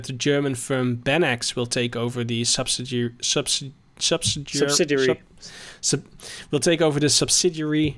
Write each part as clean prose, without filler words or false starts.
the German firm Benex will take over the will take over the subsidiary.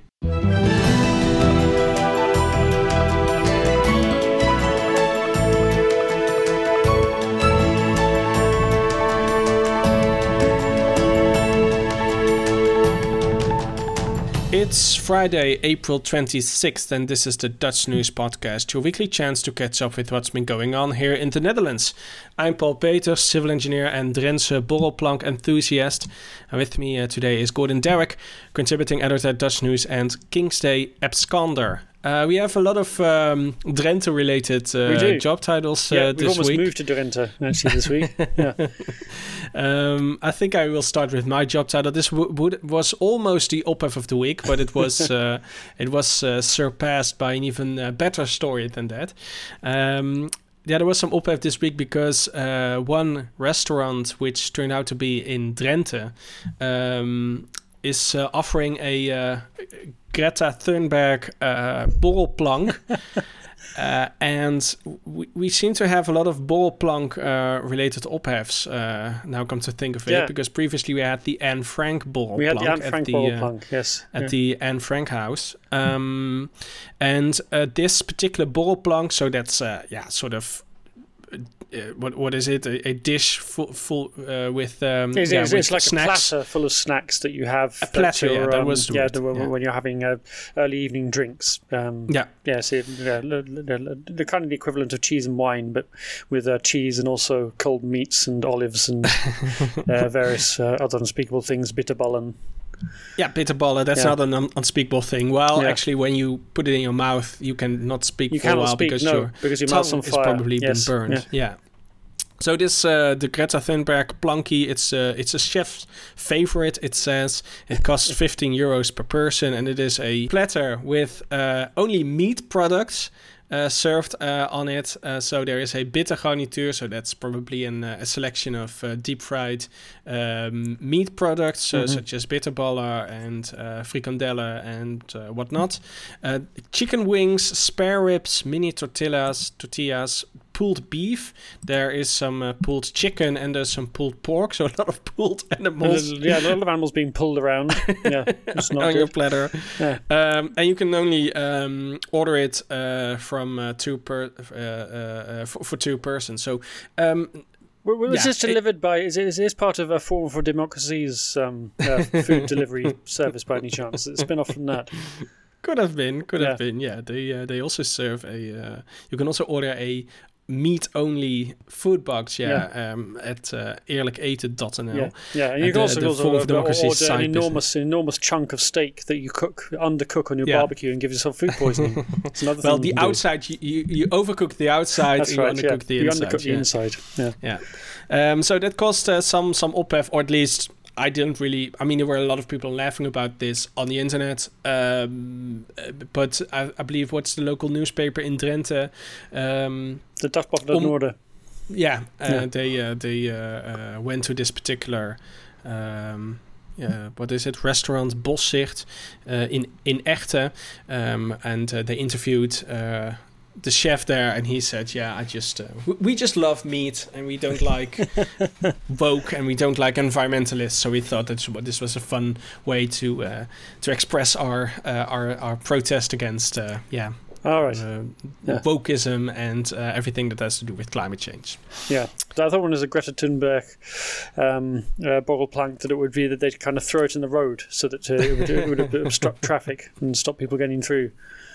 It's Friday, April 26th, and this is the Dutch News Podcast, your weekly chance to catch up with what's been going on here in the Netherlands. I'm Paul Peters, civil engineer and Drentse borrelplank enthusiast. And with me today is Gordon Derrick, contributing editor at Dutch News and King's Day absconder. We have a lot of Drenthe-related job titles this week. We've almost moved to Drenthe, actually, this week. Yeah. I think I will start with my job title. This was almost the op-ed of the week, but it was surpassed by an even better story than that. There was some op-ed this week because one restaurant, which turned out to be in Drenthe, is offering a Greta Thunberg borrelplank. And we seem to have a lot of borrelplank related op-eds, now come to think of it, because previously we had the Anne Frank borrelplank. We had the Anne Frank borrelplank, yes. At the Anne Frank house. And this particular borrelplank, so that's, sort of... what is it? A dish full with it's like snacks. A platter full of snacks that you have. A platter, that was the word. When you're having early evening drinks. The kind of the equivalent of cheese and wine, but with cheese and also cold meats and olives and various other unspeakable things, bitterballen. Yeah, bitterballen, that's not an unspeakable thing. Well, actually, when you put it in your mouth, you cannot speak for a while because your mouth's on tongue fire. has probably been burned. Yeah. So this, the Greta Thunberg plankie, it's a chef's favorite. It says it costs €15 per person, and it is a platter with only meat products served on it. So there is a bitter garniture, so that's probably a selection of deep-fried meat products, such as bitterballen and frikandellen and whatnot. Chicken wings, spare ribs, mini tortillas, pulled beef. There is some pulled chicken and there's some pulled pork, so a lot of pulled animals. A lot of animals being pulled around. Yeah, it's not on good. your platter. Yeah. And you can only order it from for two persons. So. Was this delivered by? Is this part of a Forum for Democracy's food delivery service by any chance? It's been off from that. Could have been. Yeah, they also serve a. You can also order a meat-only food box. At eerlijketen.nl. Yeah, and you can also order an enormous chunk of steak that you undercook on your barbecue and give yourself food poisoning. It's another thing. Well, the outside you overcook the outside, that's and you undercook the inside. You undercook the inside. Yeah. So that caused some op-ed, or at least. I didn't really... I mean, there were a lot of people laughing about this on the internet. But I believe, what's the local newspaper in Drenthe? The Dagblad van het Noorden. They went to this particular... what is it? Restaurant Bossicht in Echte. And they interviewed... the chef there, and he said, we just love meat, and we don't like woke, and we don't like environmentalists, so we thought that this was a fun way to express our protest against wokeism and everything that has to do with climate change. Yeah, the other one is a Greta Thunberg borrelplank, that it would be that they'd kind of throw it in the road so that it would obstruct traffic and stop people getting through.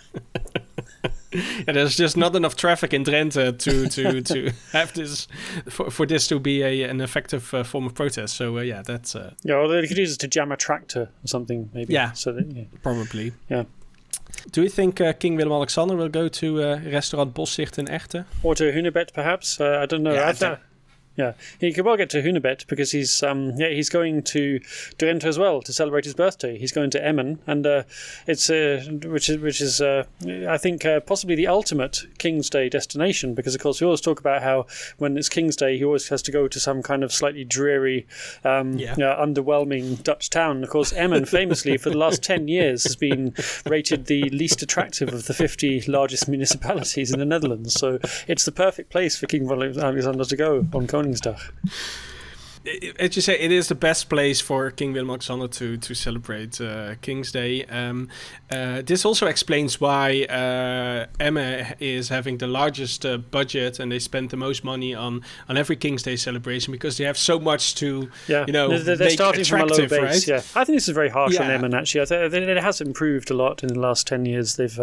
There's just not enough traffic in Drenthe to have this for this to be an effective form of protest. So that's or they could use it to jam a tractor or something, maybe. Yeah, so that, probably. Yeah. Do you think King Willem-Alexander will go to restaurant Bossicht in Echte? Or to Hunebed, perhaps? I don't know. Yeah, he could well get to Hunebed because he's going to Drenthe as well to celebrate his birthday. He's going to Emmen, and it's which is I think possibly the ultimate King's Day destination, because of course we always talk about how when it's King's Day he always has to go to some kind of slightly dreary, underwhelming Dutch town. Of course, Emmen famously for the last 10 years has been rated the least attractive of the 50 largest municipalities in the Netherlands. So it's the perfect place for King Willem-Alexander to go on Koningsdag. As you say, it is the best place for King Willem-Alexander to celebrate King's Day. This also explains why Emmen is having the largest budget, and they spend the most money on every King's Day celebration, because they have so much to they're make starting from a low base. Right? Yeah, I think this is very harsh on Emmen. Actually, it has improved a lot in the last 10 years. They've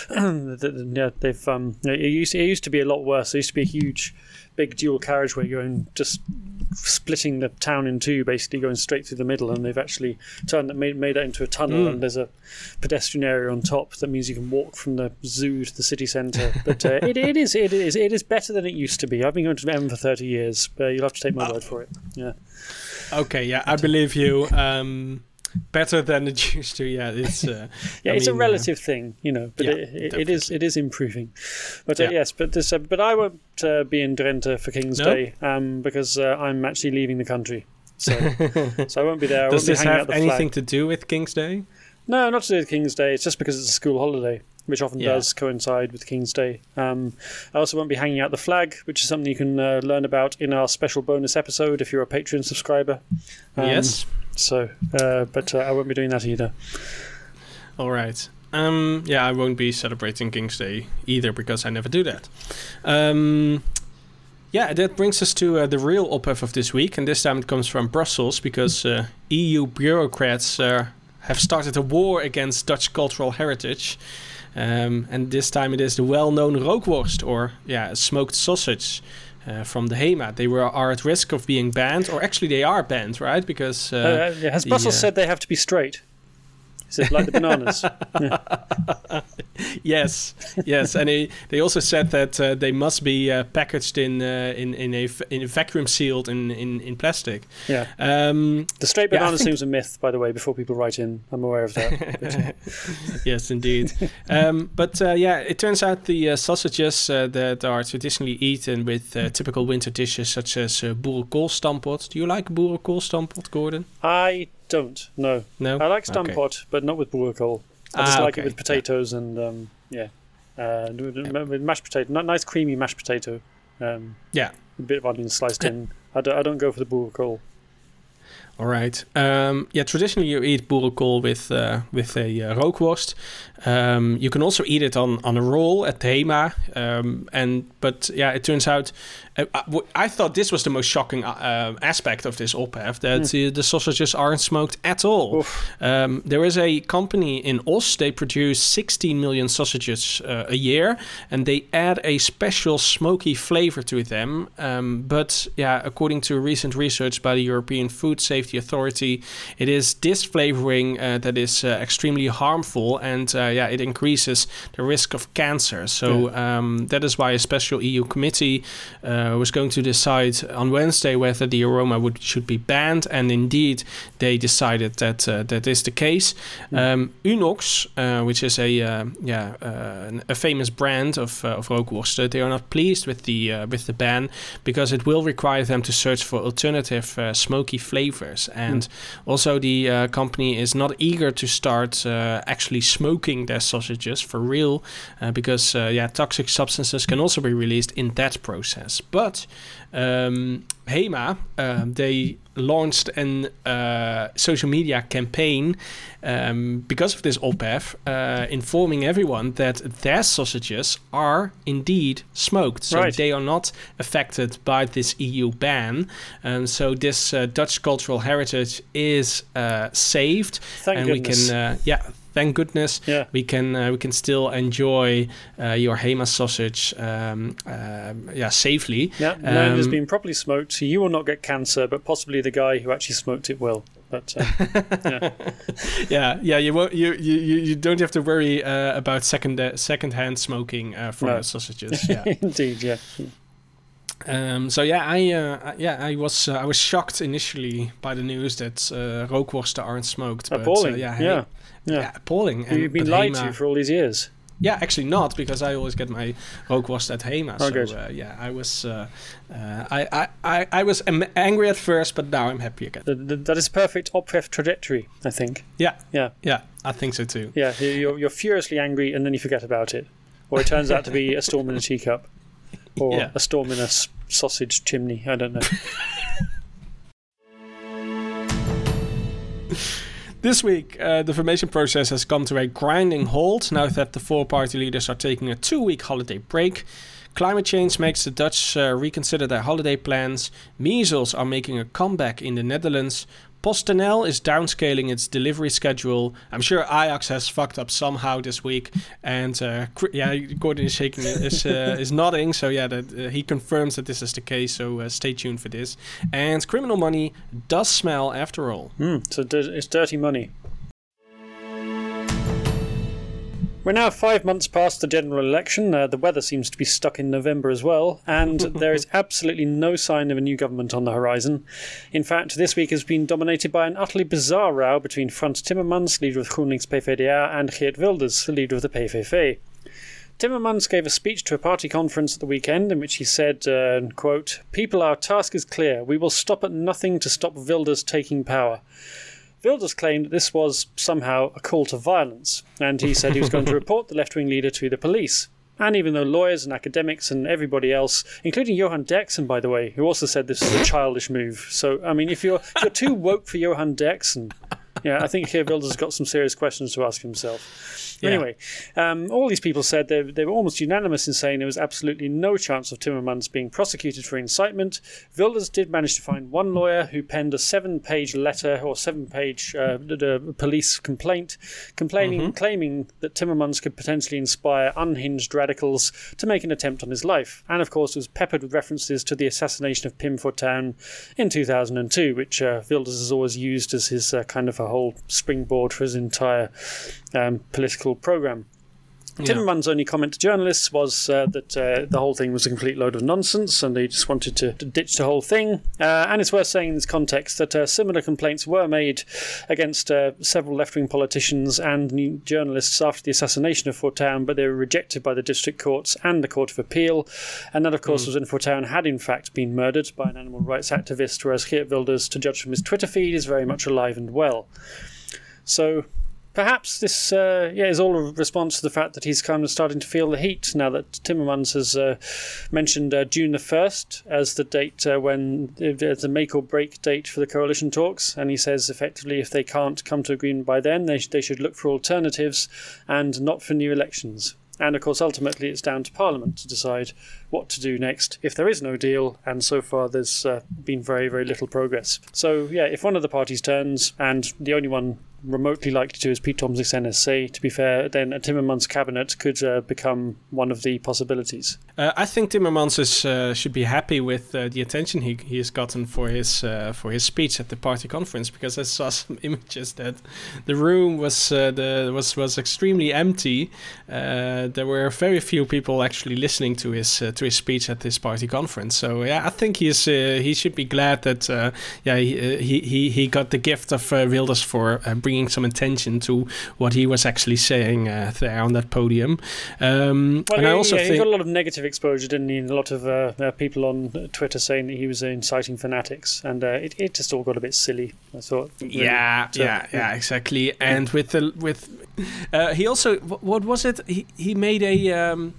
it used to be a lot worse. There used to be a huge, big dual carriageway going, just splitting the town in two, basically going straight through the middle, and they've actually made that into a tunnel, and there's a pedestrian area on top. That means you can walk from the zoo to the city centre. But it is better than it used to be. I've been going to Emmen for 30 years, but you'll have to take my word for it. Yeah. Okay. Yeah, I believe you. Better than it used to. Yeah, it's it's a relative thing, but it is improving. But yes, but I won't be in Drenthe for King's Day because I'm actually leaving the country, so I won't be there. Does this have anything to do with King's Day? No, not to do with King's Day. It's just because it's a school holiday, which often does coincide with King's Day. I also won't be hanging out the flag, which is something you can learn about in our special bonus episode if you're a Patreon subscriber. Yes. So, but I won't be doing that either. All right. I won't be celebrating King's Day either, because I never do that. That brings us to the real op-ed of this week, and this time it comes from Brussels, because EU bureaucrats have started a war against Dutch cultural heritage. And this time it is the well-known rookworst, or smoked sausage. From the HEMA. They are at risk of being banned, or actually they are banned, right? Because has Brussels said they have to be straight? Is it like the bananas? Yes, and they also said that they must be packaged in a vacuum sealed in plastic. Yeah. The straight banana seems a myth, by the way. Before people write in, I'm aware of that. Yes, indeed. It turns out the sausages that are traditionally eaten with typical winter dishes such as boerenkoolstampot. Do you like boerenkoolstampot, Gordon? I don't. No. I like stampot, but not with boerenkool. I just like it with potatoes and with mashed potato. Nice creamy mashed potato. A bit of onion sliced in. I don't go for the boerenkool. All right. Traditionally you eat boerenkool with a rookworst. You can also eat it on a roll at the HEMA. But it turns out I thought this was the most shocking aspect of this op-ed, that the sausages aren't smoked at all. There is a company in Os. They produce 16 million sausages a year, and they add a special smoky flavor to them. But according to recent research by the European Food Safety Authority, it is this flavoring that is extremely harmful, and it increases the risk of cancer. So that is why a special EU committee was going to decide on Wednesday whether the aroma should be banned, and indeed they decided that that is the case. Unox, which is a famous brand of rookworst, they are not pleased with the ban, because it will require them to search for alternative smoky flavors, and also the company is not eager to start actually smoking their sausages for real, because toxic substances can also be released in that process. But HEMA, they launched a social media campaign because of this op-ed, informing everyone that their sausages are indeed smoked. So they are not affected by this EU ban. So this Dutch cultural heritage is saved. Thank goodness. We can... Thank goodness, we can still enjoy your HEMA sausage safely. Yeah, it has been properly smoked. So you will not get cancer, but possibly the guy who actually smoked it will. But you won't. You don't have to worry about second-hand smoking from the sausages. Yeah. Indeed, yeah. So I was shocked initially by the news that rookworsten aren't smoked. But, appalling. Yeah, appalling. You've been lied to for all these years. Yeah, actually not, because I always get my rookworst at Hema. Oh, so good. I was I was angry at first, but now I'm happy again. That is perfect Opeth trajectory, I think. Yeah, Yeah, I think so too. yeah. You're furiously angry and then you forget about it, or it turns out to be a storm in a teacup, or Yeah. a storm in a sausage chimney. I don't know. This week, the formation process has come to a grinding halt now that the 4 party leaders are taking a 2-week holiday break. Climate change makes the Dutch reconsider their holiday plans. Measles are making a comeback in the Netherlands. PostNL is downscaling its delivery schedule. I'm sure Ajax has fucked up somehow this week, and Gordon is shaking, is nodding. So he confirms that this is the case. So stay tuned for this. And criminal money does smell after all. So it's dirty money. We're now 5 months past the general election. The weather seems to be stuck in November as well, and there is absolutely no sign of a new government on the horizon. In fact, this week has been dominated by an utterly bizarre row between Frans Timmermans, leader of GroenLinks PvdA, and Geert Wilders, the leader of the PVV. Timmermans gave a speech to a party conference at the weekend in which he said, quote, "People, our task is clear. We will stop at nothing to stop Wilders taking power." Wilders claimed that this was somehow a call to violence, and he said he was going to report the left-wing leader to the police. And even though lawyers and academics and everybody else, including Johan Derksen, by the way, who also said this was a childish move. So, I mean, if you're too woke for Johan Derksen, I think Geert Wilders has got some serious questions to ask himself. Yeah. Anyway, all these people said they were almost unanimous in saying there was absolutely no chance of Timmermans being prosecuted for incitement. Wilders did manage to find one lawyer who penned a 7-page letter or 7-page police complaint claiming that Timmermans could potentially inspire unhinged radicals to make an attempt on his life. And of course, it was peppered with references to the assassination of Pim Fortuyn in 2002, which Wilders has always used as his kind of a whole springboard for his entire political program. Timmermans' only comment to journalists was that the whole thing was a complete load of nonsense and they just wanted to ditch the whole thing. And it's worth saying in this context that similar complaints were made against several left-wing politicians and journalists after the assassination of Fortuyn, but they were rejected by the district courts and the Court of Appeal. And that, of course, was when Fortuyn had in fact been murdered by an animal rights activist, whereas Geert Wilders, to judge from his Twitter feed, is very much alive and well. So perhaps this is all a response to the fact that he's kind of starting to feel the heat now that Timmermans has mentioned June the 1st as the date when there's a make or break date for the coalition talks. And he says effectively if they can't come to agreement by then, they should look for alternatives and not for new elections. And of course, ultimately, it's down to Parliament to decide what to do next if there is no deal. And so far, there's been very, very little progress. So, if one of the parties turns, and the only one remotely likely to is Piet Tomzich's NSC, to be fair, then a Timmermans cabinet could become one of the possibilities. I think Timmermans should be happy with the attention he has gotten for his speech at the party conference, because I saw some images that the room was extremely empty. There were very few people actually listening to his speech at this party conference. So I think he should be glad that he got the gift of Wilders for bringing some attention to what he was actually saying there on that podium. And I also think he got a lot of negative exposure, didn't he? And a lot of people on Twitter saying that he was inciting fanatics, and it just all got a bit silly, I thought. Really. Yeah, exactly. And he also, what was it? He made a.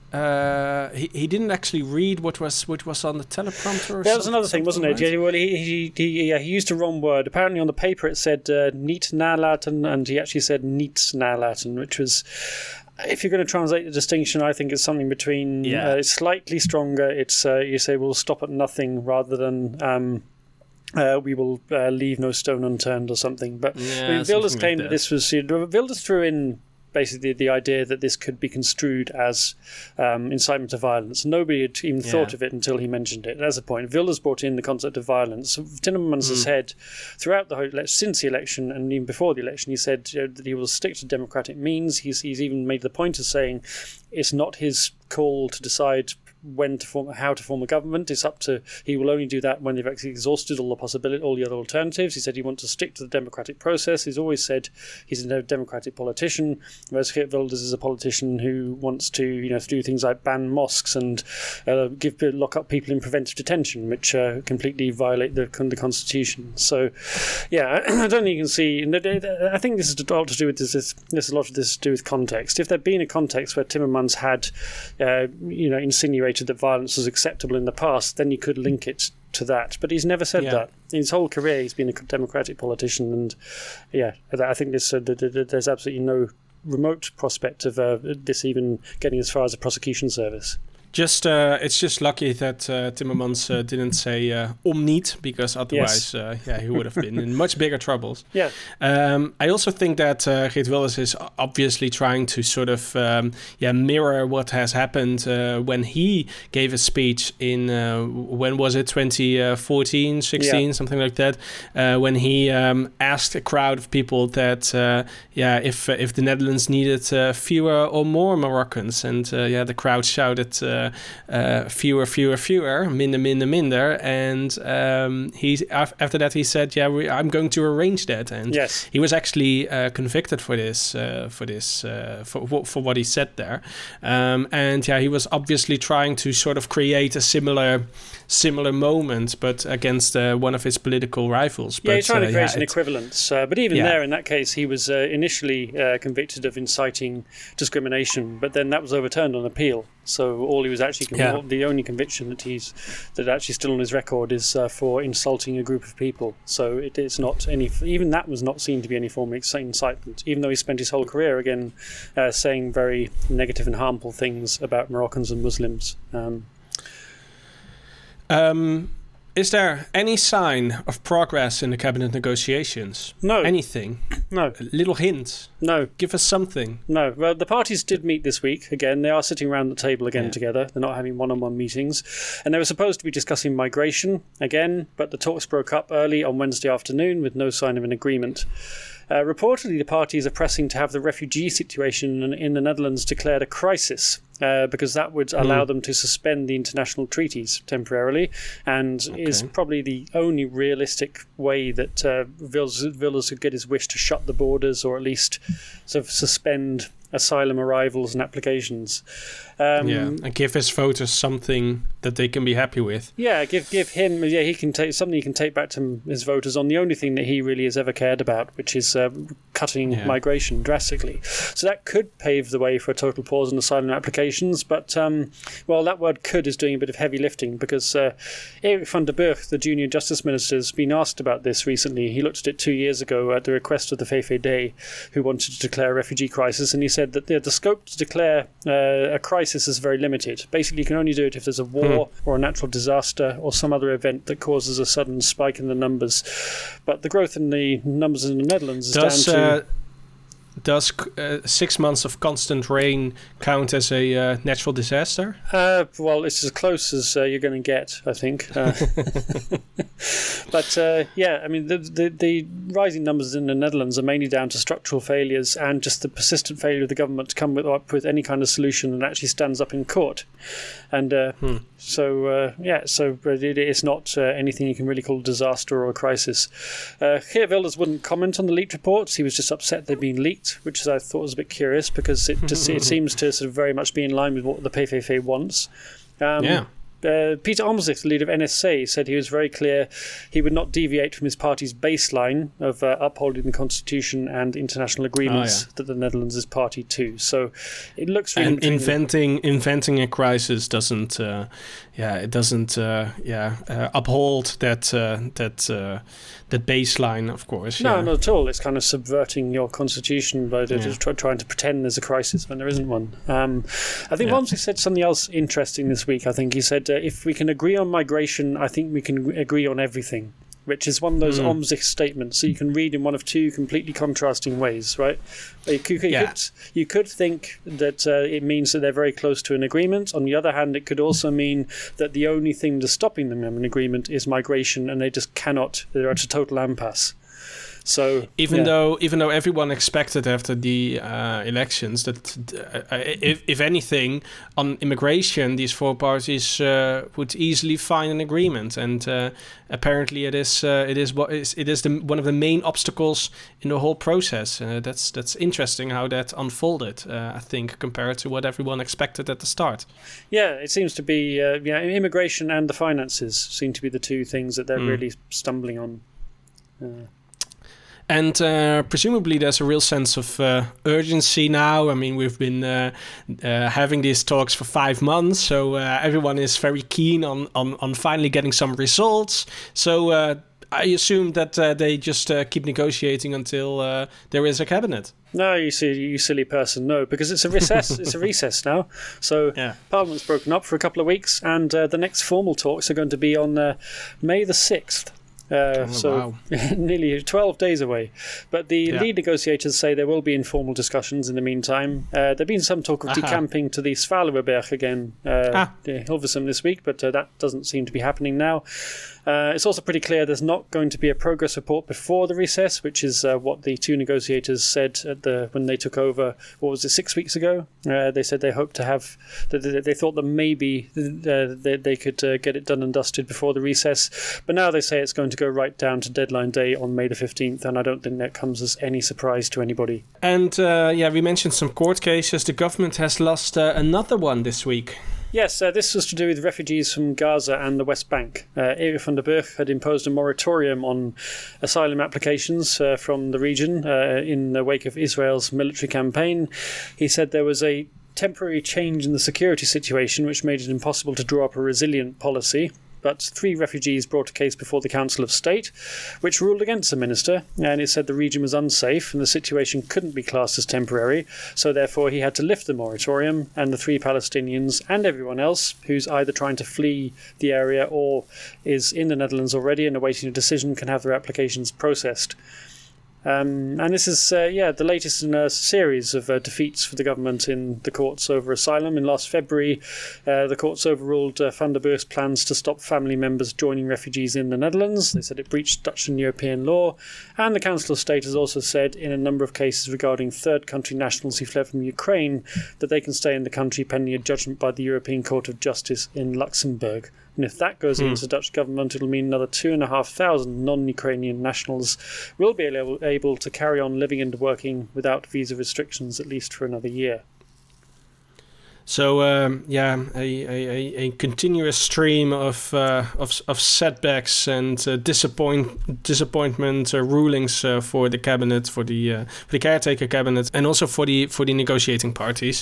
He didn't actually read what was on the teleprompter. That was another thing, wasn't it? Right? Yeah, well, he used the wrong word. Apparently, on the paper it said "niet nalaten," and he actually said "niets nalaten," which was, if you're going to translate the distinction, I think it's something between slightly stronger. It's you say we'll stop at nothing rather than. We will leave no stone unturned or something. But Wilders claimed that this was. Wilders threw in basically the idea that this could be construed as incitement to violence. Nobody had even thought of it until he mentioned it. That's the point. Wilders brought in the concept of violence. Timmermans has said throughout the whole since the election and even before the election, he said that he will stick to democratic means. He's even made the point of saying it's not his call to decide how to form a government. It's up to, he will only do that when they've actually exhausted all the other alternatives. He said he wants to stick to the democratic process. He's always said he's a democratic politician, whereas Geert Wilders is a politician who wants to, do things like ban mosques and lock up people in preventive detention, which completely violate the constitution. So, yeah, I don't think you can see. I think this is a lot to do with context. If there'd been a context where Timmermans had, insinuated that violence was acceptable in the past, then you could link it to that. But he's never said that. In his whole career, he's been a democratic politician, and I think there's absolutely no remote prospect of this even getting as far as a prosecution service. It's just lucky that Timmermans didn't say om niet, because otherwise, he would have been in much bigger troubles. Yeah. I also think that Geert Wilders is obviously trying to sort of mirror what has happened when he gave a speech in when was it, 2014, 16, something like that, when he asked a crowd of people that if the Netherlands needed fewer or more Moroccans, and the crowd shouted. Fewer, minder, and after that he said, I'm going to arrange that, and he was actually convicted for this, for what he said there, and he was obviously trying to sort of create a similar moment, but against one of his political rivals. He's trying to create an equivalence, but even there, in that case, he was initially convicted of inciting discrimination, but then that was overturned on appeal. So all he was actually the only conviction that actually still on his record is for insulting a group of people. So it's not even that was not seen to be any form of incitement, even though he spent his whole career again saying very negative and harmful things about Moroccans and Muslims. Is there any sign of progress in the cabinet negotiations? No. Anything? No. A little hint? No. Give us something. No. Well, the parties did meet this week. Again, they are sitting around the table again together. They're not having one-on-one meetings. And they were supposed to be discussing migration again, but the talks broke up early on Wednesday afternoon with no sign of an agreement. Reportedly, the parties are pressing to have the refugee situation in the Netherlands declared a crisis, because that would allow them to suspend the international treaties temporarily, and is probably the only realistic way that Wilders could get his wish to shut the borders, or at least sort of suspend asylum arrivals and applications. And give his voters something that they can be happy with. Yeah, give him. He can take something he can take back to his voters on the only thing that he really has ever cared about, which is cutting migration drastically. So that could pave the way for a total pause on asylum applications. But that word "could" is doing a bit of heavy lifting, because Erik van den Burg, the junior justice minister, has been asked about this recently. He looked at it 2 years ago at the request of the VVD, who wanted to declare a refugee crisis, and he said that the scope to declare a crisis is very limited. Basically, you can only do it if there's a war or a natural disaster or some other event that causes a sudden spike in the numbers. But the growth in the numbers in the Netherlands is down to... Does 6 months of constant rain count as a natural disaster? Well, it's as close as you're going to get, I think. But I mean, the rising numbers in the Netherlands are mainly down to structural failures and just the persistent failure of the government to come up with any kind of solution that actually stands up in court. And so it's not anything you can really call a disaster or a crisis. Geert Wilders wouldn't comment on the leaked reports. He was just upset they'd been leaked, which I thought was a bit curious, because it seems to sort of very much be in line with what the PVV wants. Peter Omtzigt, the leader of NSC, said he was very clear he would not deviate from his party's baseline of upholding the constitution and international agreements that the Netherlands is party to. So it looks really... And inventing a crisis doesn't uphold that baseline, of course. No, not at all. It's kind of subverting your constitution by just trying to pretend there's a crisis when there isn't one. I think Omtzigt said something else interesting this week. I think he said, if we can agree on migration, I think we can agree on everything, which is one of those Omtzigt statements. So you can read in one of two completely contrasting ways, right? You could think that it means that they're very close to an agreement. On the other hand, it could also mean that the only thing that's stopping them from an agreement is migration, and they just cannot. They're at a total impasse. So even though everyone expected after the elections that if anything on immigration, these four parties would easily find an agreement, and apparently it is one of the main obstacles in the whole process. That's interesting how that unfolded. I think compared to what everyone expected at the start. Yeah, it seems to be immigration and the finances seem to be the two things that they're really stumbling on. And presumably there's a real sense of urgency now. I mean, we've been having these talks for 5 months, so everyone is very keen on finally getting some results. So I assume that they just keep negotiating until there is a cabinet. No, you silly person. No, because it's a recess. It's a recess now. So Parliament's broken up for a couple of weeks, and the next formal talks are going to be on May the 6th. Wow. Nearly 12 days away. But the lead negotiators say there will be informal discussions in the meantime. There's been some talk of decamping to the Svalbard again, Hilversum this week, but that doesn't seem to be happening now. It's also pretty clear there's not going to be a progress report before the recess, which is what the two negotiators said when they took over. What was it, 6 weeks ago? They said they hoped to have. They thought that maybe they could get it done and dusted before the recess, but now they say it's going to go right down to deadline day on May the 15th, and I don't think that comes as any surprise to anybody. And we mentioned some court cases. The government has lost another one this week. Yes, this was to do with refugees from Gaza and the West Bank. Erik van den Burg had imposed a moratorium on asylum applications from the region in the wake of Israel's military campaign. He said there was a temporary change in the security situation which made it impossible to draw up a resilient policy. But 3 refugees brought a case before the Council of State, which ruled against the minister, and it said the region was unsafe and the situation couldn't be classed as temporary, so therefore he had to lift the moratorium, and the 3 Palestinians and everyone else who's either trying to flee the area or is in the Netherlands already and awaiting a decision can have their applications processed. And this is the latest in a series of defeats for the government in the courts over asylum. In last February, the courts overruled Van der Burg's plans to stop family members joining refugees in the Netherlands. They said it breached Dutch and European law. And the Council of State has also said in a number of cases regarding third country nationals who fled from Ukraine that they can stay in the country pending a judgment by the European Court of Justice in Luxembourg. And if that goes into the Dutch government, it'll mean another 2,500 non-Ukrainian nationals will be able to carry on living and working without visa restrictions, at least for another year. So a continuous stream of setbacks and disappointment rulings for the cabinet, for the caretaker cabinet, and also for the negotiating parties.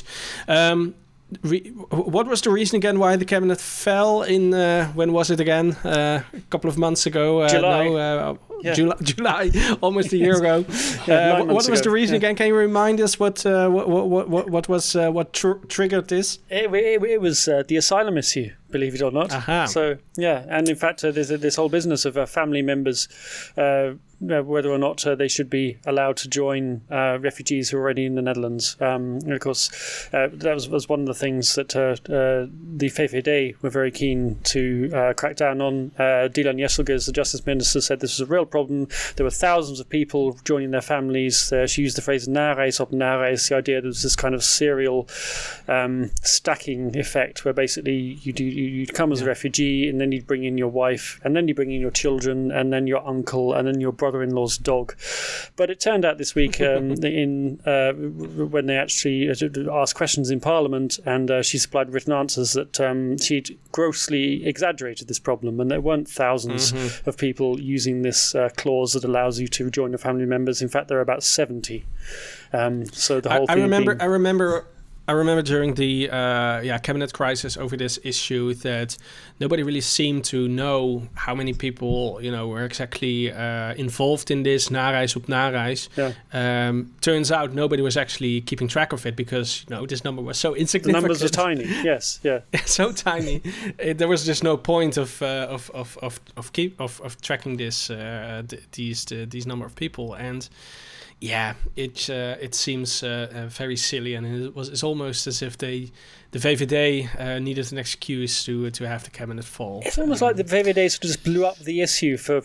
What was the reason again why the cabinet fell in, when was it again? A couple of months ago? July. July, almost a year ago. What was the reason again? Can you remind us what triggered this? It was the asylum issue, believe it or not. So and in fact there's this whole business of family members, whether or not they should be allowed to join refugees who are already in the Netherlands. And of course, that was one of the things that the VVD were very keen to crack down on. Dylan Jesselgus, the Justice Minister, said this was a real problem. There were thousands of people joining their families. She used the phrase nareis op nareis, the idea that there was this kind of serial stacking effect where basically you'd come as a refugee and then you'd bring in your wife and then you bring in your children and then your uncle and then your brother-in-law's dog. But it turned out this week when they actually asked questions in Parliament and she supplied written answers that she'd grossly exaggerated this problem and there weren't thousands of people using this clause that allows you to join your family members. In fact, there are about 70. So the whole thing I remember during the cabinet crisis over this issue that nobody really seemed to know how many people were exactly involved in this nareis op nareis. Turns out nobody was actually keeping track of it because this number was so insignificant. The numbers are tiny. Yes, so tiny. There was just no point of tracking this these number of people and. it seems very silly, and it's almost as if the VVD needed an excuse to have the cabinet fall. It's almost like the VVD sort of just blew up the issue for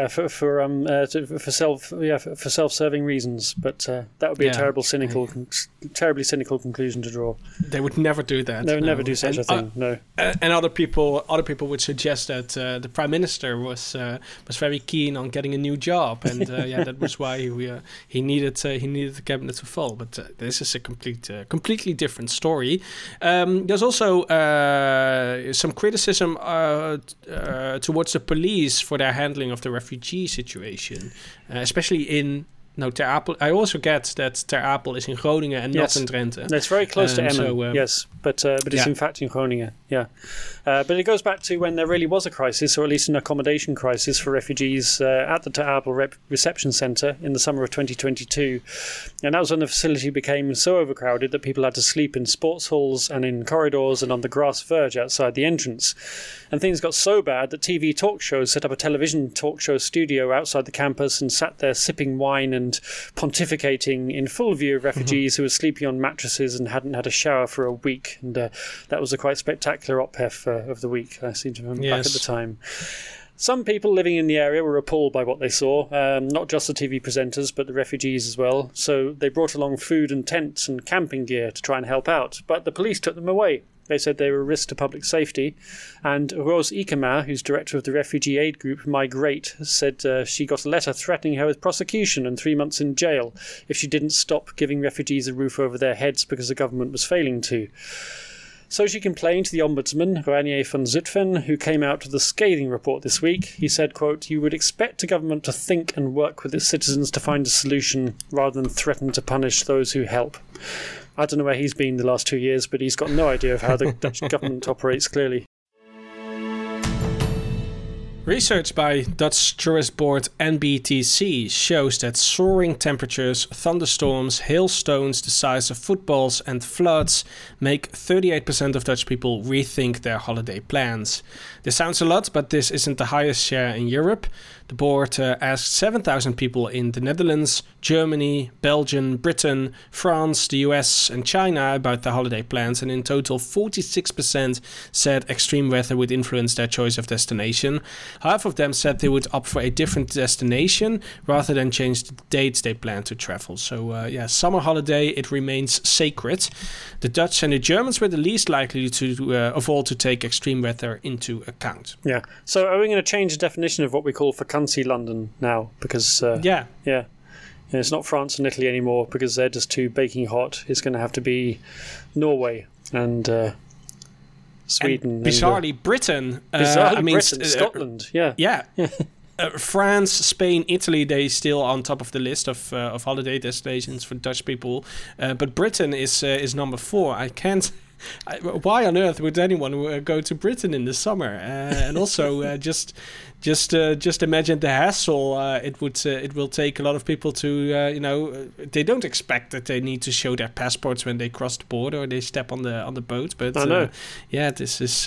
self-serving reasons, but that would be a terribly cynical conclusion to draw. They would never do that. They would never do such a thing. No. And other people would suggest that the Prime Minister was very keen on getting a new job, and that was why he needed the cabinet to fall. But this is a completely different story. There's also some criticism towards the police for their handling of the refugee situation, especially in Ter Apel. I also get that Ter Apel is in Groningen and not in Drenthe. It's very close to Emmen, yes, but it's in fact in Groningen, yeah. But it goes back to when there really was a crisis, or at least an accommodation crisis for refugees at the Ter Apel reception centre in the summer of 2022. And that was when the facility became so overcrowded that people had to sleep in sports halls and in corridors and on the grass verge outside the entrance. And things got so bad that TV talk shows set up a television talk show studio outside the campus and sat there sipping wine and pontificating in full view of refugees who were sleeping on mattresses and hadn't had a shower for a week. And that was a quite spectacular op-ef of the week, I seem to remember back at the time. Some people living in the area were appalled by what they saw, not just the TV presenters, but the refugees as well. So they brought along food and tents and camping gear to try and help out. But the police took them away. They said they were a risk to public safety. And Rose Ikema, who's director of the refugee aid group Migrate, said she got a letter threatening her with prosecution and 3 months in jail if she didn't stop giving refugees a roof over their heads because the government was failing to. So she complained to the Ombudsman, Reinier van Zutphen, who came out with a scathing report this week. He said, quote, "You would expect a government to think and work with its citizens to find a solution rather than threaten to punish those who help." I don't know where he's been the last 2 years, but he's got no idea of how the Dutch government operates, clearly. Research by Dutch tourist board NBTC shows that soaring temperatures, thunderstorms, hailstones the size of footballs, and floods make 38% of Dutch people rethink their holiday plans. This sounds a lot, but this isn't the highest share in Europe. The board asked 7,000 people in the Netherlands, Germany, Belgium, Britain, France, the US, and China about their holiday plans, and in total 46% said extreme weather would influence their choice of destination. Half of them said they would opt for a different destination rather than change the dates they plan to travel. So summer holiday, it remains sacred. The Dutch and the Germans were the least likely of all to take extreme weather into account. Yeah. So are we going to change the definition of what we call vakantie London now? Because it's not France and Italy anymore because they're just too baking hot. It's going to have to be Norway and Sweden. And bizarrely, Britain. Britain, Scotland. Yeah. France, Spain, Italy, they still on top of the list of holiday destinations for Dutch people. But Britain is number 4. I can't. Why on earth would anyone go to Britain in the summer? And also, just imagine the hassle it will take a lot of people to they don't expect that they need to show their passports when they cross the border or they step on the boat. But I know. This is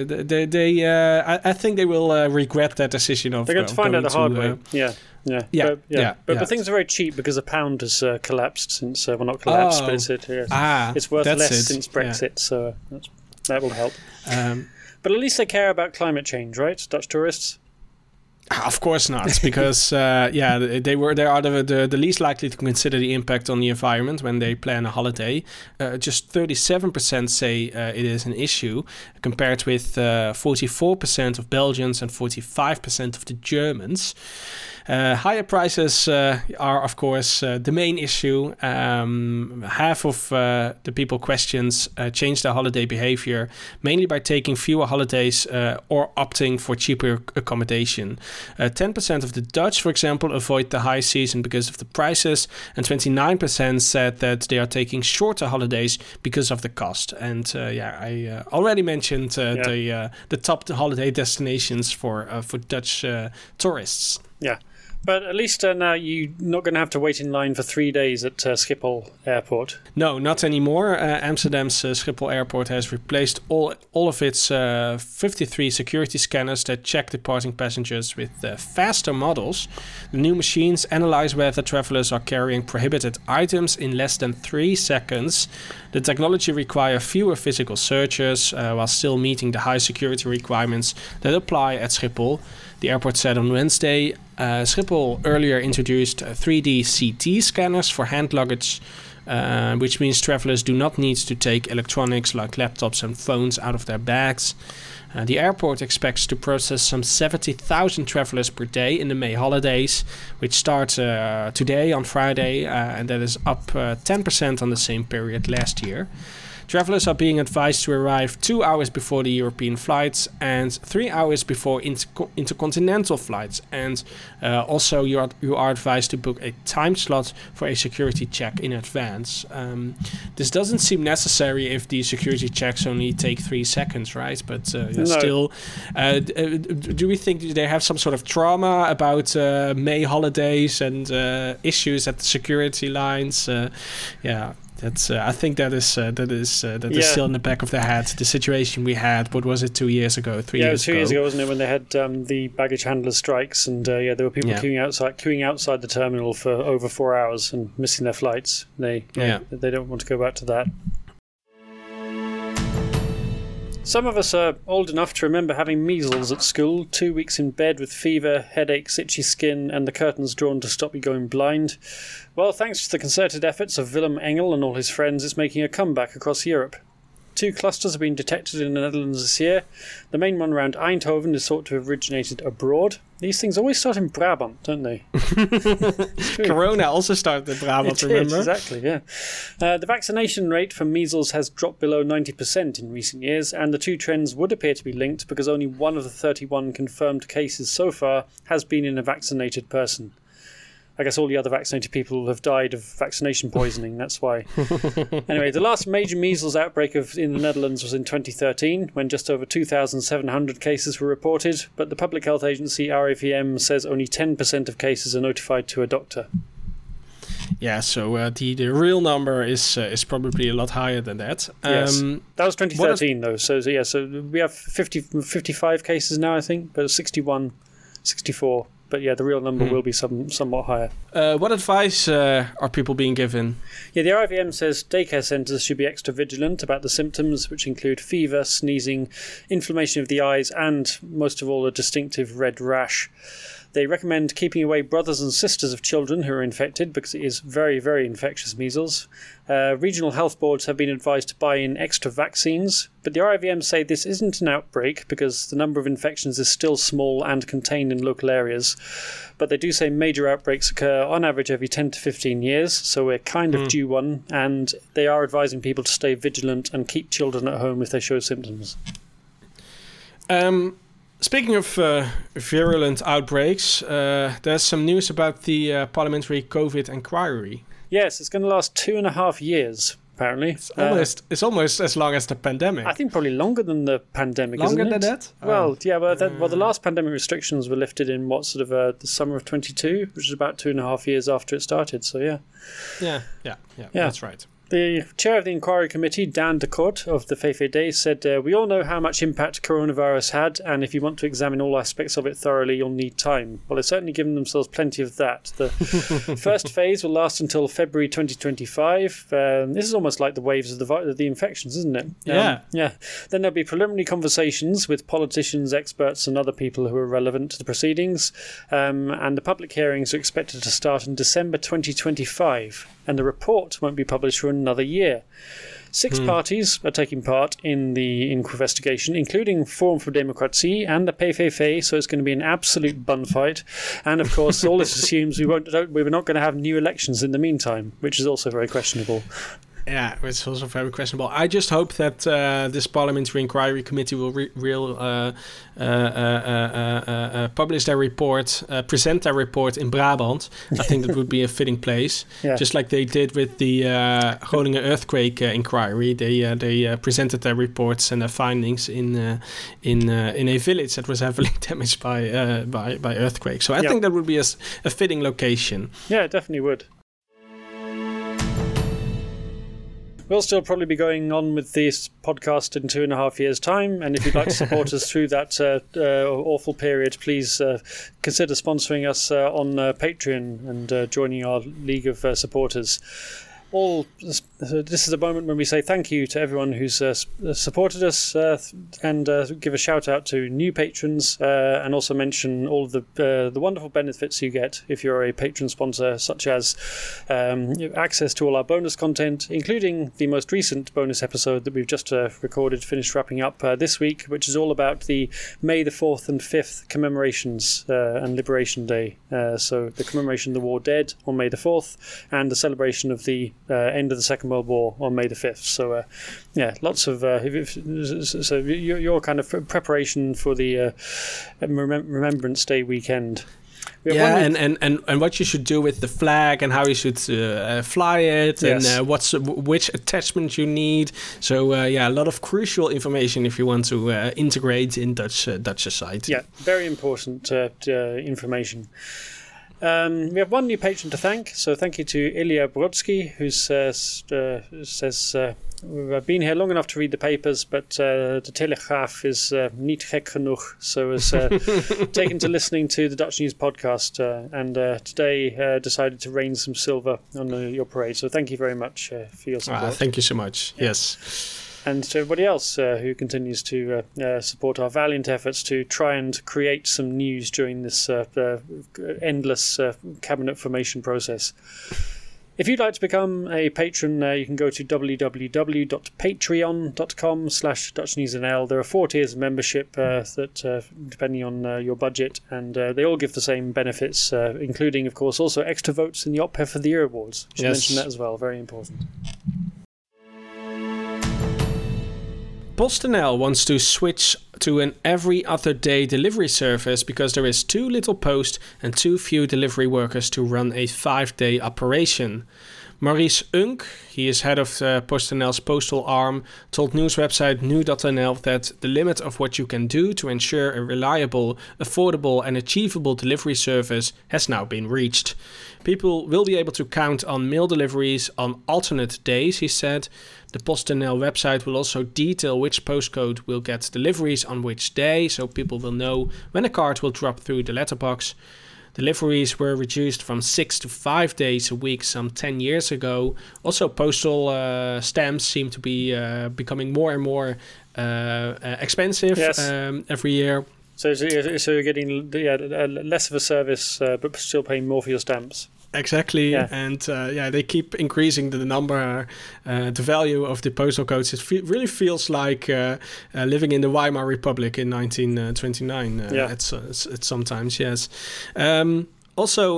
I think they will regret that decision of. They're going to find out the hard way. But things are very cheap because the pound has collapsed since not collapsed, but it's worth less since Brexit, so that will help. But at least they care about climate change, right, Dutch tourists? Of course not, because they are the least likely to consider the impact on the environment when they plan a holiday. Just 37% say it is an issue, compared with 44% of Belgians and 45% of the Germans. Higher prices are, of course, the main issue. Half of the people questioned changed their holiday behavior, mainly by taking fewer holidays or opting for cheaper accommodation. 10% of the Dutch, for example, avoid the high season because of the prices, and 29% said that they are taking shorter holidays because of the cost. And I already mentioned the top holiday destinations for Dutch tourists. Yeah. But at least now you're not going to have to wait in line for 3 days at Schiphol Airport. No, not anymore. Amsterdam's Schiphol Airport has replaced all of its 53 security scanners that check departing passengers with faster models. The new machines analyze whether travelers are carrying prohibited items in less than 3 seconds. The technology requires fewer physical searches while still meeting the high security requirements that apply at Schiphol. The airport said on Wednesday, Schiphol earlier introduced 3D CT scanners for hand luggage, which means travelers do not need to take electronics like laptops and phones out of their bags. The airport expects to process some 70,000 travelers per day in the May holidays, which start today on Friday, and that is up 10% on the same period last year. Travelers are being advised to arrive 2 hours before the European flights and 3 hours before intercontinental flights. And also you are advised to book a time slot for a security check in advance. This doesn't seem necessary if the security checks only take 3 seconds, right? But No. still, do we think they have some sort of trauma about May holidays and issues at the security lines? That's. I think that is still in the back of their head. The situation we had. What was it? 2 years ago? 3 years ago? Yeah, it was 2 years ago, wasn't it, when they had the baggage handlers strikes, and there were people queuing outside the terminal for over 4 hours and missing their flights. They don't want to go back to that. Some of us are old enough to remember having measles at school, 2 weeks in bed with fever, headaches, itchy skin, and the curtains drawn to stop you going blind. Well, thanks to the concerted efforts of Willem Engel and all his friends, it's making a comeback across Europe. 2 clusters have been detected in the Netherlands this year. The main one around Eindhoven is thought to have originated abroad. These things always start in Brabant, don't they? Corona also started in Brabant, remember? Exactly, yeah. The vaccination rate for measles has dropped below 90% in recent years, and the two trends would appear to be linked because only one of the 31 confirmed cases so far has been in a vaccinated person. I guess all the other vaccinated people have died of vaccination poisoning, that's why. Anyway, the last major measles outbreak in the Netherlands was in 2013, when just over 2,700 cases were reported, but the public health agency RIVM says only 10% of cases are notified to a doctor. Yeah, so the real number is probably a lot higher than that. Yes, that was 2013 though. So we have 55 cases now, I think, but 61, 64. But yeah, the real number will be somewhat higher. What advice are people being given? Yeah, the RIVM says daycare centres should be extra vigilant about the symptoms, which include fever, sneezing, inflammation of the eyes, and most of all, a distinctive red rash. They recommend keeping away brothers and sisters of children who are infected because it is very, very infectious measles. Regional health boards have been advised to buy in extra vaccines, but the RIVM say this isn't an outbreak because the number of infections is still small and contained in local areas. But they do say major outbreaks occur on average every 10 to 15 years, so we're kind of due one, and they are advising people to stay vigilant and keep children at home if they show symptoms. Speaking of virulent outbreaks, there's some news about the parliamentary COVID inquiry. Yes, it's going to last 2.5 years, apparently. It's almost as long as the pandemic. I think probably longer than the pandemic, longer isn't it? than that? Well, the last pandemic restrictions were lifted in the summer of 22, which is about 2.5 years after it started, so yeah. Yeah, that's right. The chair of the inquiry committee, Dan de Kort of the VVD, said, we all know how much impact coronavirus had, and if you want to examine all aspects of it thoroughly, you'll need time. Well, they've certainly given themselves plenty of that. The first phase will last until February 2025. This is almost like the waves of the infections, isn't it? Yeah. Then there'll be preliminary conversations with politicians, experts, and other people who are relevant to the proceedings. And the public hearings are expected to start in December 2025. And the report won't be published for another year. 6 parties are taking part in the investigation, including Forum for Democratie and the PVV, so it's going to be an absolute bun fight. And of course, all this assumes we're not going to have new elections in the meantime, which is also very questionable. Yeah, it's also very questionable. I just hope that this parliamentary inquiry committee will publish their report, present their report in Brabant. I think that would be a fitting place, just like they did with the Groningen earthquake inquiry. They presented their reports and their findings in a village that was heavily damaged by earthquake. So I think that would be a fitting location. Yeah, it definitely would. We'll still probably be going on with this podcast in 2.5 years' time, and if you'd like to support us through that awful period, please consider sponsoring us on Patreon and joining our League of Supporters. This is a moment when we say thank you to everyone who's supported us and give a shout out to new patrons and also mention all of the wonderful benefits you get if you're a patron sponsor, such as access to all our bonus content, including the most recent bonus episode that we've just finished wrapping up this week, which is all about the May the 4th and 5th commemorations and Liberation Day. So the commemoration of the war dead on May the 4th and the celebration of the end of the Second World War on May the 5th. So, lots of... so your kind of preparation for the Remembrance Day weekend. Yeah, and what you should do with the flag and how you should fly it, and which attachment you need. So, a lot of crucial information if you want to integrate in Dutch society. Yeah, very important information. We have one new patron to thank, so thank you to Ilya Brodsky, who says, we've been here long enough to read the papers, but the Telegraaf is niet gek genoeg, so has taken to listening to the Dutch News podcast and today decided to rain some silver on your parade. So thank you very much for your support. Thank you so much. Yes. And to everybody else who continues to support our valiant efforts to try and create some news during this endless cabinet formation process. If you'd like to become a patron, you can go to www.patreon.com/DutchNewsNL. There are 4 tiers of membership that, depending on your budget, and they all give the same benefits, including, of course, also extra votes in the OPHEF of the Year Awards. Should mention that as well. Very important. PostNL wants to switch to an every other day delivery service because there is too little post and too few delivery workers to run a 5-day operation. Maurice Unk, he is head of PostNL's postal arm, told news website nu.nl that the limit of what you can do to ensure a reliable, affordable and achievable delivery service has now been reached. People will be able to count on mail deliveries on alternate days, he said. The PostNL website will also detail which postcode will get deliveries on which day, so people will know when a card will drop through the letterbox. Deliveries were reduced from 6 to 5 days a week some 10 years ago. Also, postal stamps seem to be becoming more and more expensive every year. So you're getting less of a service, but still paying more for your stamps. Exactly, and they keep increasing the number, the value of the postal codes. It really feels like living in the Weimar Republic in 1929. It's sometimes, yes. Also,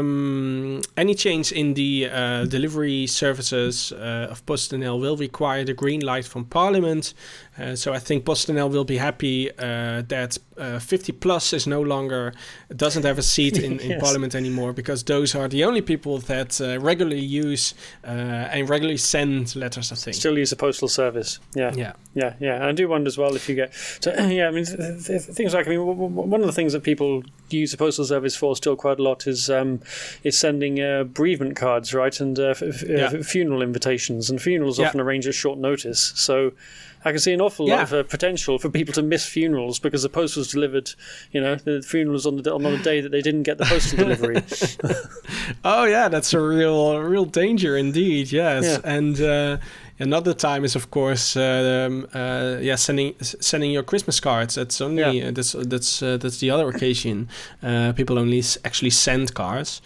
any change in the delivery services of PostNL will require the green light from Parliament. So I think PostNL will be happy that 50 plus is no longer, doesn't have a seat in Parliament anymore, because those are the only people that regularly use and regularly send letters, I think. Still use the postal service. Yeah. And I do wonder as well if you get... things like, one of the things that people use the postal service for still quite a lot is sending bereavement cards, right? And funeral invitations. And funerals often arrange at short notice. So I can see an awful lot of potential for people to miss funerals because the post was delivered, the funeral was on the day that they didn't get the postal delivery. Oh, yeah, that's a real danger indeed, yes. Yeah. And another time is, of course, sending your Christmas cards. That's only that's the other occasion. People only actually send cards.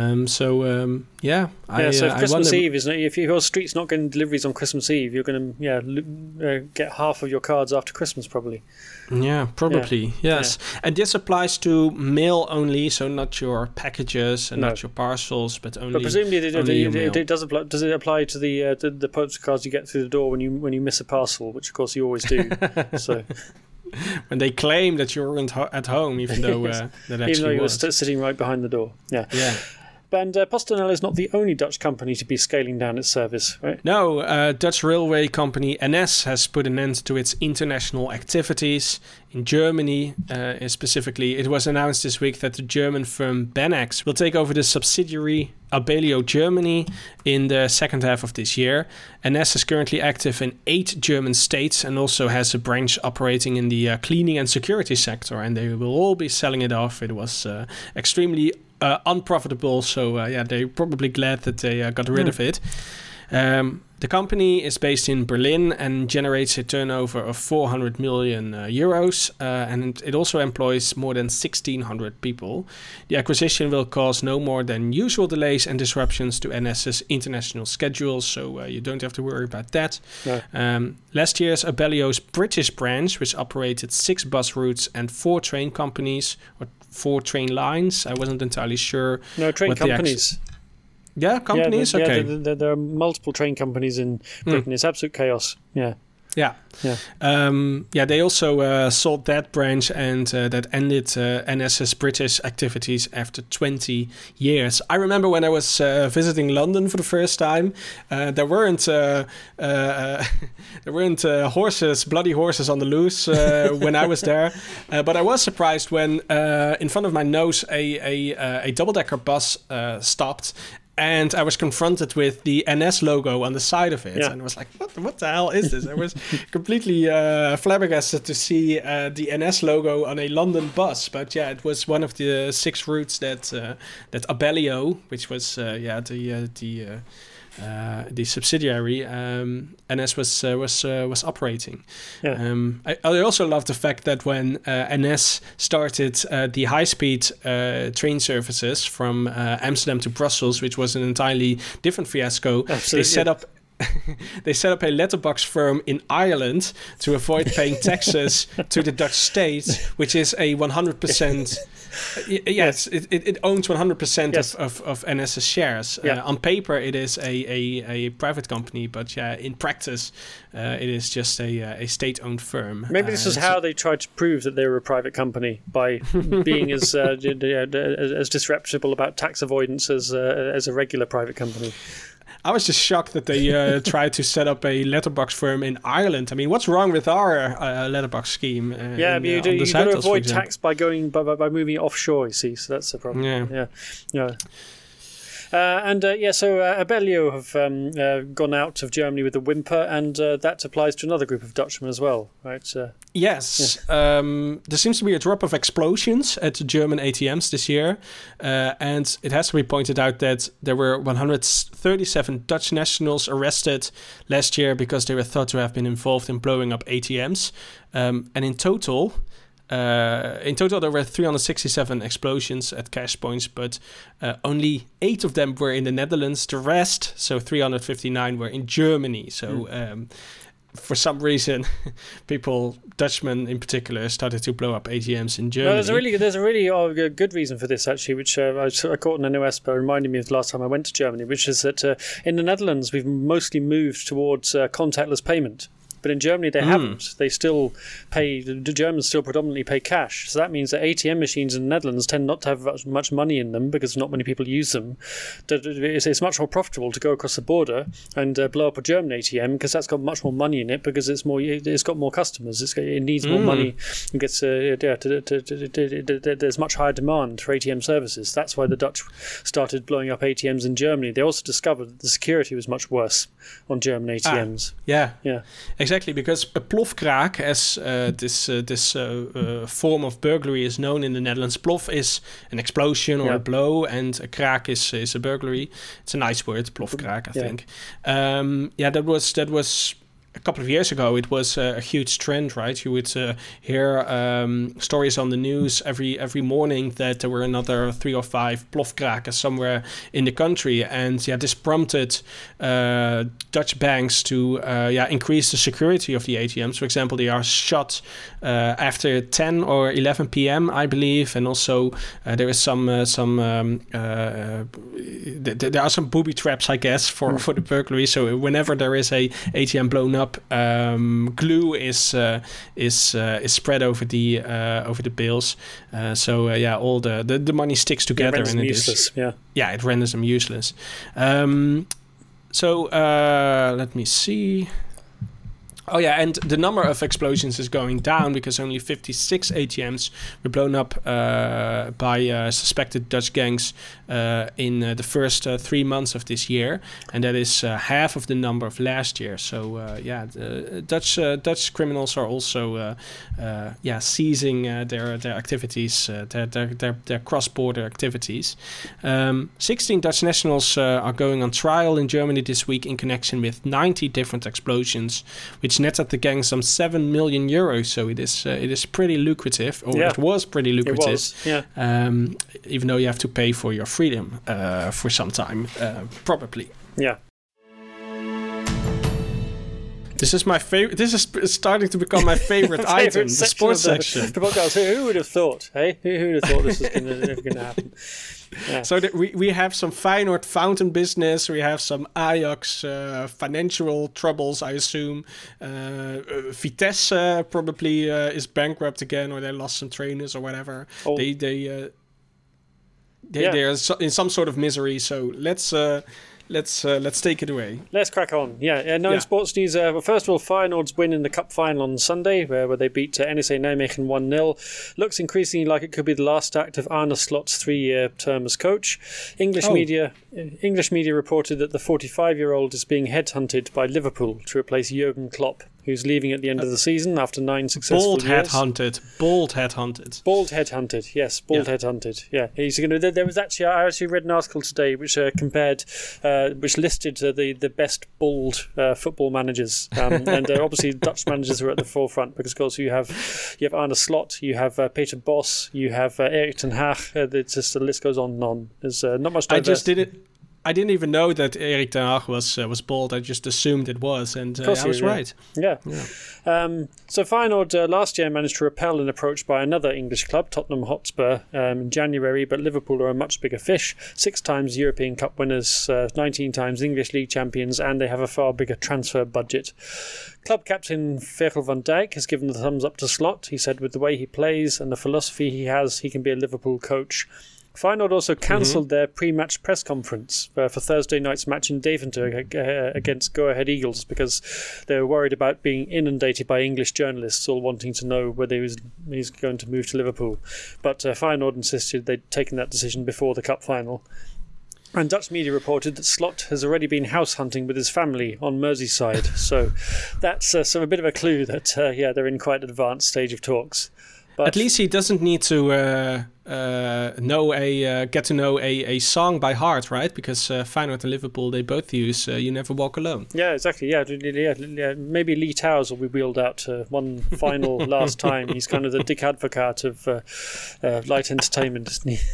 So if Christmas Eve is if your street's not getting deliveries on Christmas Eve, you're going to get half of your cards after Christmas probably. Yeah, probably. Yes. And this applies to mail only, so not your packages and not your parcels, but only. But presumably it does apply. Does it apply to the postcards you get through the door when you miss a parcel, which of course you always do? So when they claim that you weren't at home, even though that actually even though you were was. sitting right behind the door. Yeah. Yeah. And PostNL is not the only Dutch company to be scaling down its service, right? No, Dutch railway company NS has put an end to its international activities. In Germany, specifically, it was announced this week that the German firm Benex will take over the subsidiary Abellio Germany in the second half of this year. NS is currently active in 8 German states and also has a branch operating in the cleaning and security sector, and they will all be selling it off. It was extremely unprofitable, so they're probably glad that they got rid of it. The company is based in Berlin and generates a turnover of 400 million euros, and it also employs more than 1,600 people. The acquisition will cause no more than usual delays and disruptions to NS's international schedules, so you don't have to worry about that. No. Last year's Abellio's British branch, which operated 6 bus routes and 4 train companies, or 4 train lines, I wasn't entirely sure. No, train companies. Companies? Yeah, okay. There are multiple train companies in Britain. It's absolute chaos. Yeah. They also sold that branch, and that ended NS's British activities after 20 years. I remember when I was visiting London for the first time, there weren't bloody horses on the loose when I was there. But I was surprised when in front of my nose a double-decker bus stopped. And I was confronted with the NS logo on the side of it. Yeah. And I was like, what the hell is this? I was completely flabbergasted to see the NS logo on a London bus. But yeah, it was one of the 6 routes that Abellio, which was the subsidiary, NS was operating. Yeah. I also love the fact that when NS started the high-speed train services from Amsterdam to Brussels, which was an entirely different fiasco, Absolutely. They set up a letterbox firm in Ireland to avoid paying taxes to the Dutch state, which is a 100%. Yes, it owns 100% of NS's shares. Yeah. On paper, it is a private company, but in practice, it is just a state-owned firm. Maybe this is how they tried to prove that they were a private company, by being as disreputable about tax avoidance as a regular private company. I was just shocked that they tried to set up a letterbox firm in Ireland. I mean, what's wrong with our letterbox scheme? But you've got to avoid tax by by moving it offshore, you see, so that's the problem. Yeah. So Abellio have gone out of Germany with a whimper, and that applies to another group of Dutchmen as well, right? Yes. There seems to be a drop of explosions at German ATMs this year, and it has to be pointed out that there were 137 Dutch nationals arrested last year because they were thought to have been involved in blowing up ATMs, and in total, there were 367 explosions at cash points, but only 8 of them were in the Netherlands. The rest, so 359, were in Germany. So for some reason, Dutchmen in particular, started to blow up ATMs in Germany. No, there's a really good reason for this, actually, which I caught in an NOS, but reminded me of the last time I went to Germany, which is that in the Netherlands, we've mostly moved towards contactless payment. But in Germany, they haven't. They still pay. The Germans still predominantly pay cash. So that means that ATM machines in the Netherlands tend not to have much money in them because not many people use them. It's much more profitable to go across the border and blow up a German ATM because that's got much more money in it because it's got more customers. It needs more money. It gets there's much higher demand for ATM services. That's why the Dutch started blowing up ATMs in Germany. They also discovered that the security was much worse on German ATMs. Yeah. Exactly, because a plofkraak, as this form of burglary is known in the Netherlands, plof is an explosion or a blow, and a kraak is a burglary. It's a nice word, plofkraak, I think. That was a couple of years ago, it was a huge trend, right? You would hear stories on the news every morning that there were another 3 or 5 plofkraken somewhere in the country, and this prompted Dutch banks to increase the security of the ATMs. For example, they are shut after 10 or 11 p.m., I believe, and also there is there are some booby traps, I guess, for the burglary. So whenever there is a ATM blown up, glue is spread over the bills. All the money sticks together, it renders them useless. It renders them useless. Let me see. Oh yeah, and the number of explosions is going down because only 56 ATMs were blown up by suspected Dutch gangs in the first 3 months of this year, and that is half of the number of last year. So the Dutch criminals are also seizing their activities, their cross-border activities. 16 Dutch nationals are going on trial in Germany this week in connection with 90 different explosions, which netted the gang some 7 million euros. So it is pretty lucrative, or it was pretty lucrative. It was, even though you have to pay for your freedom for some time, probably. Yeah. This is my favorite. This is starting to become my favorite item, the sports section. The podcast. Who would have thought? Hey, who would have thought this was going to happen? Yeah. So we have some Feyenoord fountain business. We have some Ajax financial troubles, I assume. Vitesse probably is bankrupt again, or they lost some trainers or whatever. Oh. They are in some sort of misery. So let's take it away. Let's crack on. In sports news, first of all, Feyenoord's win in the cup final on Sunday, where they beat NEC Nijmegen 1-0. Looks increasingly like it could be the last act of Arne Slot's 3-year term as coach. English media reported that the 45-year-old is being headhunted by Liverpool to replace Jurgen Klopp, who's leaving at the end of the season after 9 successful years. Bold headhunted. Yes, headhunted. Yeah, he's going to. There was I actually read an article today which compared, which listed the best bald football managers, and obviously Dutch managers are at the forefront because, of course, you have Arne Slot, you have Peter Bos, you have Erik ten Hag. The list goes on and on. There's not much diversity. I didn't even know that Erik ten Hag was bald. I just assumed it was, and I was right. Yeah. So Feyenoord last year managed to repel an approach by another English club, Tottenham Hotspur, in January, but Liverpool are a much bigger fish. 6 times European Cup winners, 19 times English League champions, and they have a far bigger transfer budget. Club captain Virgil van Dijk has given the thumbs up to Slot. He said with the way he plays and the philosophy he has, he can be a Liverpool coach. Feyenoord also cancelled their pre-match press conference for Thursday night's match in Deventer against Go Ahead Eagles because they were worried about being inundated by English journalists all wanting to know whether he's going to move to Liverpool. But Feyenoord insisted they'd taken that decision before the cup final. And Dutch media reported that Slot has already been house hunting with his family on Merseyside. So that's a bit of a clue that they're in quite an advanced stage of talks. But at least he doesn't need to get to know a song by heart, right? Because Feyenoord and Liverpool, they both use "You Never Walk Alone." Yeah, exactly. Yeah. Maybe Lee Towers will be wheeled out one final last time. He's kind of the Dick Advocaat of light entertainment, isn't he?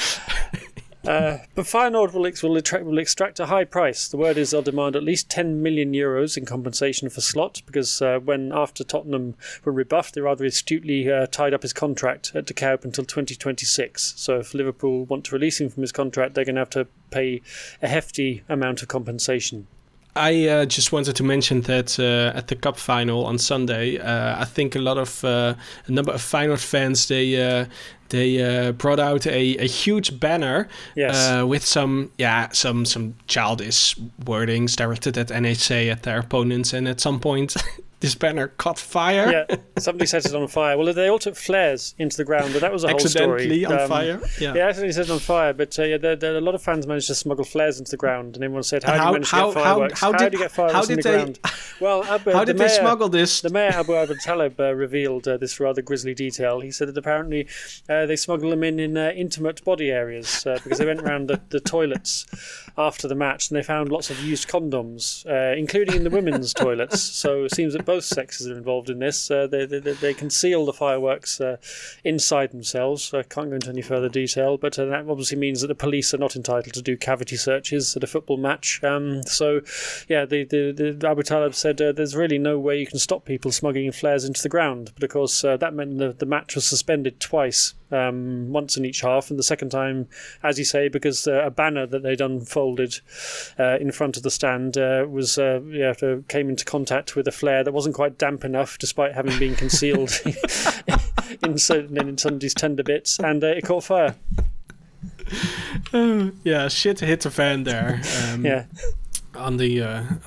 But Feyenoord will extract a high price. The word is they'll demand at least 10 million euros in compensation for Slot because when after Tottenham were rebuffed, they rather astutely tied up his contract at De Kuip until 2026. So if Liverpool want to release him from his contract, they're going to have to pay a hefty amount of compensation. I just wanted to mention that at the cup final on Sunday, I think a number of Feyenoord fans they brought out a huge banner with some childish wordings directed at NEC, at their opponents, and at some point this banner caught fire. Yeah, somebody set it on fire. Well, they all took flares into the ground, but that was a whole story. Accidentally on fire? Yeah, accidentally set it on fire, but a lot of fans managed to smuggle flares into the ground, and everyone said, how do you manage to get fireworks? How did you get fireworks in the ground? Well, how did they smuggle this? The mayor, Abu Abd Talib, revealed this rather grisly detail. He said that apparently they smuggled them in intimate body areas because they went around the toilets after the match, and they found lots of used condoms, including in the women's toilets. So it seems that both sexes are involved in this. They conceal the fireworks inside themselves. I can't go into any further detail, but that obviously means that the police are not entitled to do cavity searches at a football match. The Abu Talib said there's really no way you can stop people smuggling flares into the ground. But of course, that meant the match was suspended twice, once in each half, and the second time, as you say, because a banner that they'd unfolded in front of the stand came into contact with a flare that wasn't quite damp enough, despite having been concealed in somebody's tender bits, and it caught fire. Shit hit the fan there. On the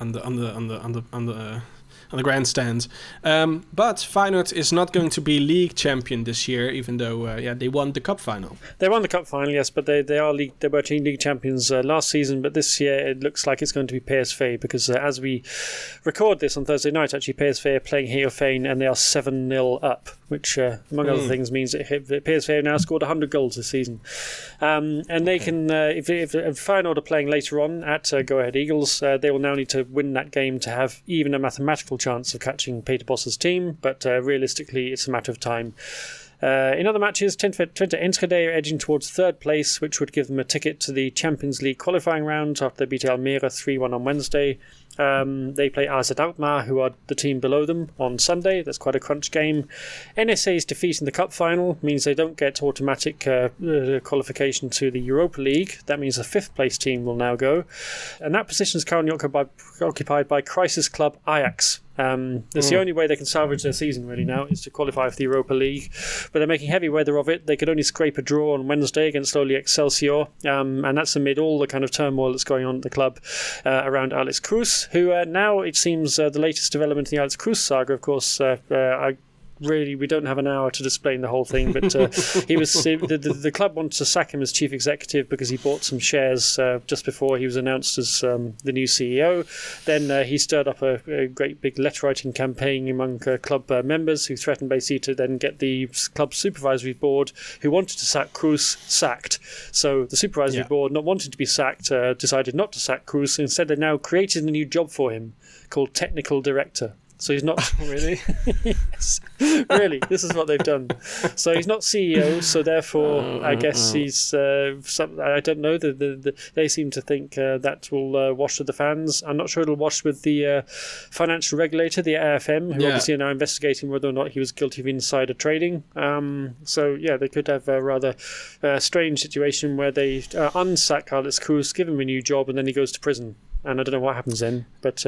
grandstand. But Feyenoord is not going to be league champion this year, even though they won the cup final. They won the cup final, yes, but they were league champions last season. But this year it looks like it's going to be PSV, because as we record this on Thursday night, actually PSV are playing Heerenveen and they are 7-0 up, which among other things means that PSV have now scored 100 goals this season. And they can, if Feyenoord are playing later on at Go Ahead Eagles, they will now need to win that game to have even a mathematical chance of catching Peter Bos's team, but realistically it's a matter of time. In other matches, Twente Enschede are edging towards third place, which would give them a ticket to the Champions League qualifying round after they beat Almere 3-1 on Wednesday. They play AZ Alkmaar, who are the team below them, on Sunday. That's quite a crunch game. NSA's defeat in the cup final means they don't get automatic qualification to the Europa League. That means the fifth place team will now go. And that position is currently occupied by crisis club Ajax. That's the only way they can salvage their season really now, is to qualify for the Europa League, but they're making heavy weather of it. They could only scrape a draw on Wednesday against lowly Excelsior, and that's amid all the kind of turmoil that's going on at the club around Alex Cruz, who now it seems the latest development in the Alex Cruz saga, of course. We don't have an hour to explain the whole thing, but the club wanted to sack him as chief executive because he bought some shares just before he was announced as the new CEO. Then he stirred up a great big letter writing campaign among club members, who threatened basically to then get the club supervisory board, who wanted to sack Cruz, sacked. So the supervisory board, not wanting to be sacked, decided not to sack Cruz. Instead, they now created a new job for him called technical director. So he's not really. Yes, really. This is what they've done. So he's not CEO. So therefore, I guess he's. I don't know. They seem to think that will wash with the fans. I'm not sure it'll wash with the financial regulator, the AFM, who obviously are now investigating whether or not he was guilty of insider trading. They could have a rather strange situation where they unsack Alex Cruz, give him a new job, and then he goes to prison. And I don't know what happens then, but.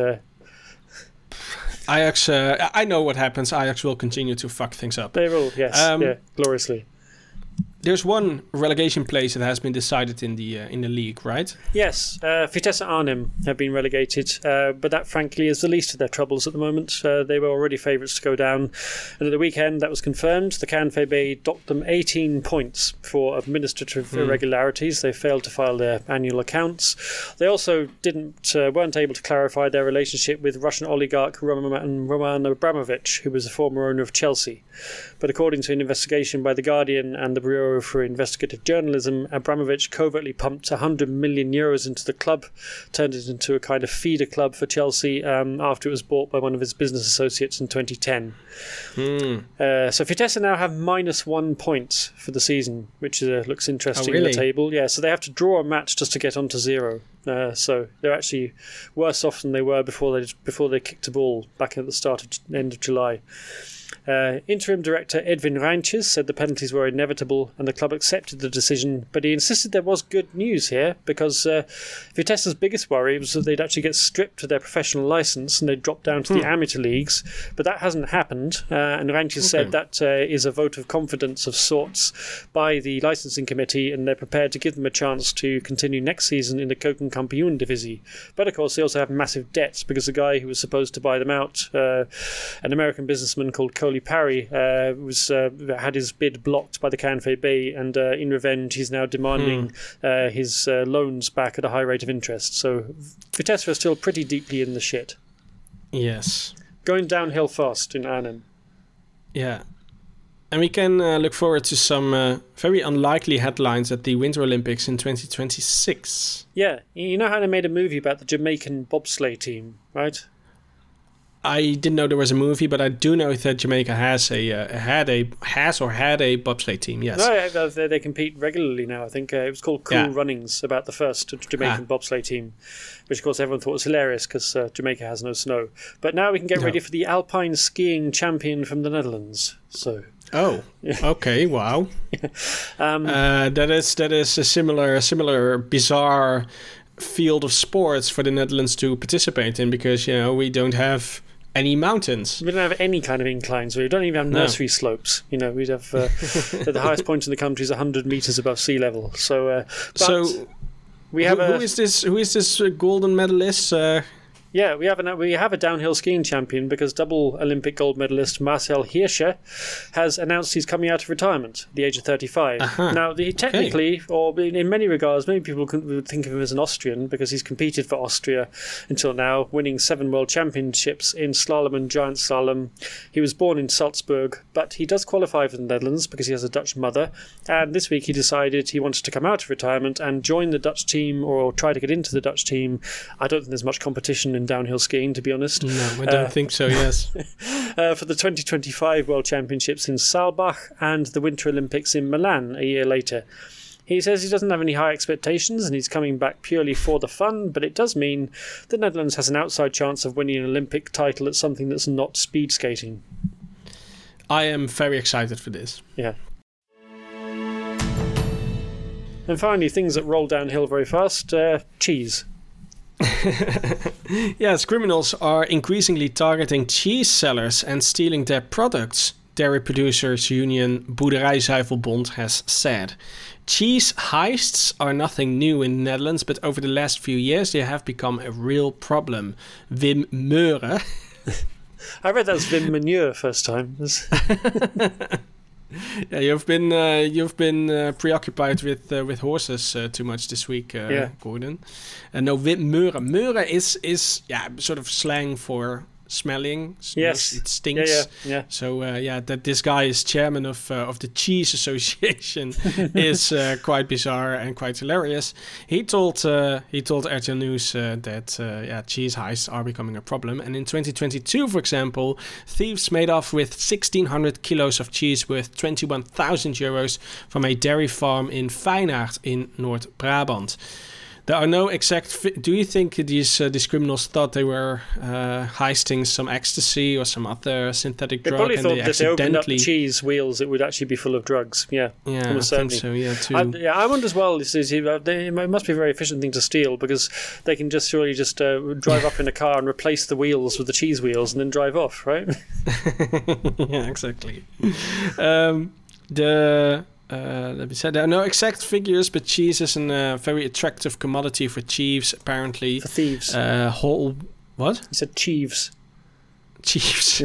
Ajax, I know what happens. Ajax will continue to fuck things up. They will, yes, gloriously. There's one relegation place that has been decided in the league, right? Yes, Vitesse Arnhem have been relegated, but that frankly is the least of their troubles at the moment. They were already favourites to go down, and at the weekend that was confirmed. The KNVB docked them 18 points for administrative irregularities. They failed to file their annual accounts. They also weren't able to clarify their relationship with Russian oligarch Roman Abramovich, who was a former owner of Chelsea. But according to an investigation by The Guardian and the Bureau for Investigative Journalism, Abramovich covertly pumped 100 million euros into the club, turned it into a kind of feeder club for Chelsea after it was bought by one of his business associates in 2010. So Vitesse now have -1 point for the season, which looks interesting in the table. Yeah, so they have to draw a match just to get onto zero. So they're actually worse off than they were before they kicked a ball back at the end of July. Interim director Edwin Reintjes said the penalties were inevitable and the club accepted the decision, but he insisted there was good news here because Vitesse's biggest worry was that they'd actually get stripped of their professional licence and they'd drop down to the amateur leagues, but that hasn't happened, and Reintjes said that is a vote of confidence of sorts by the licensing committee, and they're prepared to give them a chance to continue next season in the Keukenkampioen-divisie. But of course they also have massive debts because the guy who was supposed to buy them out, an American businessman called Coley Parry, had his bid blocked by the KNVB, and in revenge he's now demanding his loans back at a high rate of interest. So Vitesse are still pretty deeply in the shit. Yes. Going downhill fast in Arnhem. Yeah. And we can look forward to some very unlikely headlines at the Winter Olympics in 2026. Yeah, you know how they made a movie about the Jamaican bobsleigh team, right? I didn't know there was a movie, but I do know that Jamaica has had a bobsleigh team. Yes, no, they compete regularly now. I think it was called Cool Runnings, about the first Jamaican bobsleigh team, which of course everyone thought was hilarious because Jamaica has no snow. But now we can get ready for the alpine skiing champion from the Netherlands. So. Oh, okay, wow. That is a similar bizarre field of sports for the Netherlands to participate in, because we don't have any mountains. We don't have any kind of inclines. We don't even have nursery slopes. We'd have the highest point in the country is 100 meters above sea level. So we have who is this golden medalist? Yeah, we have a downhill skiing champion, because double Olympic gold medalist Marcel Hirscher has announced he's coming out of retirement at the age of 35. Now, technically, or in many regards, many people would think of him as an Austrian, because he's competed for Austria until now, winning 7 world championships in slalom and giant slalom. He was born in Salzburg, but he does qualify for the Netherlands because he has a Dutch mother. And this week he decided he wanted to come out of retirement and join the Dutch team, or try to get into the Dutch team. I don't think there's much competition in downhill skiing, to be honest. No, I don't think so, yes. For the 2025 World Championships in Saalbach and the Winter Olympics in Milan a year later. He says he doesn't have any high expectations and he's coming back purely for the fun, but it does mean the Netherlands has an outside chance of winning an Olympic title at something that's not speed skating. I am very excited for this. Yeah. And finally, things that roll downhill very fast, cheese. Yes, criminals are increasingly targeting cheese sellers and stealing their products, dairy producers union Boerderijzuivelbond has said. Cheese heists are nothing new in the Netherlands, but over the last few years they have become a real problem. Wim Meuren. I read that was Wim Manure first time. Yeah, you've been preoccupied with horses too much this week, Gordon. No, Wim Meuren. Meuren is sort of slang for smelling. Yes, it stinks. Yeah. So that this guy is chairman of the Cheese Association is quite bizarre and quite hilarious. He told RTL News that cheese heists are becoming a problem. And in 2022, for example, thieves made off with 1,600 kilos of cheese worth 21,000 euros from a dairy farm in Feyenaard in North Brabant. There are no exact... Do you think these criminals thought they were heisting some ecstasy or some other synthetic drug? Probably thought that they opened up cheese wheels, it would actually be full of drugs. Yeah, I think so. Yeah, too. I wonder as well. It must be a very efficient thing to steal, because they can surely drive up in a car and replace the wheels with the cheese wheels and then drive off, right? Yeah, exactly. Let me say, there are no exact figures, but cheese is a very attractive commodity for thieves, apparently. For thieves. What? You said Chiefs. Chiefs.